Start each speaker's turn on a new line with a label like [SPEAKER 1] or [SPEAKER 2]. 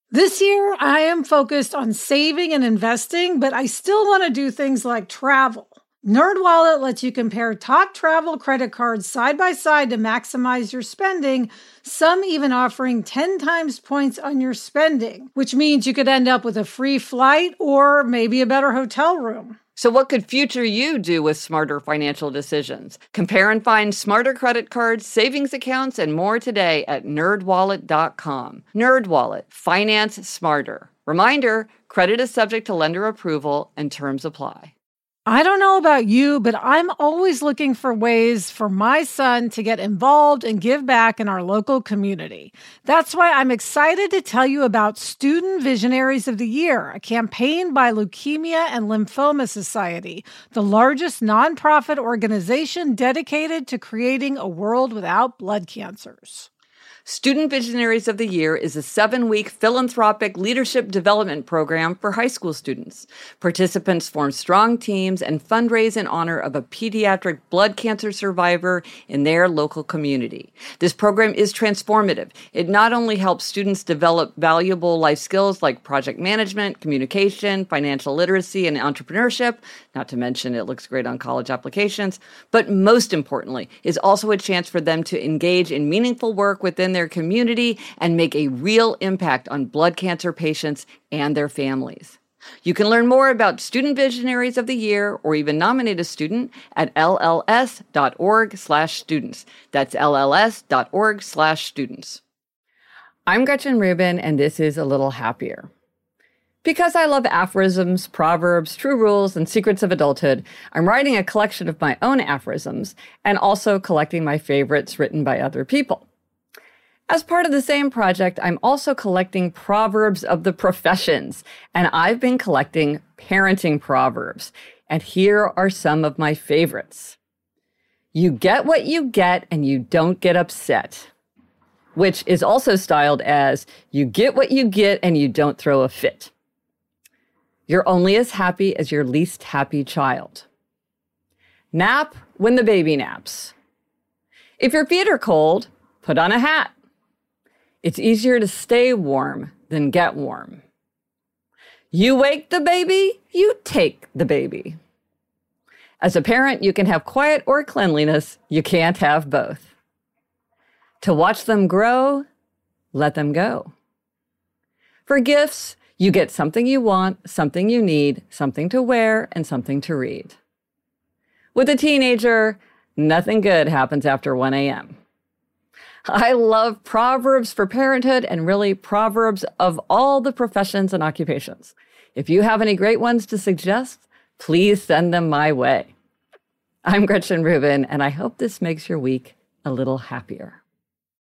[SPEAKER 1] This year, I am focused on saving and investing, but I still want to do things like travel. NerdWallet lets you compare top travel credit cards side by side to maximize your spending, some even offering 10 times points on your spending, which means you could end up with a free flight or maybe a better hotel room.
[SPEAKER 2] So what could future you do with smarter financial decisions? Compare and find smarter credit cards, savings accounts, and more today at nerdwallet.com. NerdWallet, finance smarter. Reminder, credit is subject to lender approval and terms apply.
[SPEAKER 1] I don't know about you, but I'm always looking for ways for my son to get involved and give back in our local community. That's why I'm excited to tell you about Student Visionaries of the Year, a campaign by Leukemia and Lymphoma Society, the largest nonprofit organization dedicated to creating a world without blood cancers.
[SPEAKER 2] Student Visionaries of the Year is a 7-week philanthropic leadership development program for high school students. Participants form strong teams and fundraise in honor of a pediatric blood cancer survivor in their local community. This program is transformative. It not only helps students develop valuable life skills like project management, communication, financial literacy, and entrepreneurship, not to mention it looks great on college applications, but most importantly, is also a chance for them to engage in meaningful work within their community and make a real impact on blood cancer patients and their families. You can learn more about Student Visionaries of the Year or even nominate a student at lls.org/students. That's lls.org/students. I'm Gretchen Rubin, and this is A Little Happier. Because I love aphorisms, proverbs, true rules, and secrets of adulthood, I'm writing a collection of my own aphorisms and also collecting my favorites written by other people. As part of the same project, I'm also collecting proverbs of the professions, and I've been collecting parenting proverbs. And here are some of my favorites. You get what you get and you don't get upset, which is also styled as you get what you get and you don't throw a fit. You're only as happy as your least happy child. Nap when the baby naps. If your feet are cold, put on a hat. It's easier to stay warm than get warm. You wake the baby, you take the baby. As a parent, you can have quiet or cleanliness. You can't have both. To watch them grow, let them go. For gifts, you get something you want, something you need, something to wear, and something to read. With a teenager, nothing good happens after 1 a.m. I love proverbs for parenthood and really proverbs of all the professions and occupations. If you have any great ones to suggest, please send them my way. I'm Gretchen Rubin, and I hope this makes your week a little happier.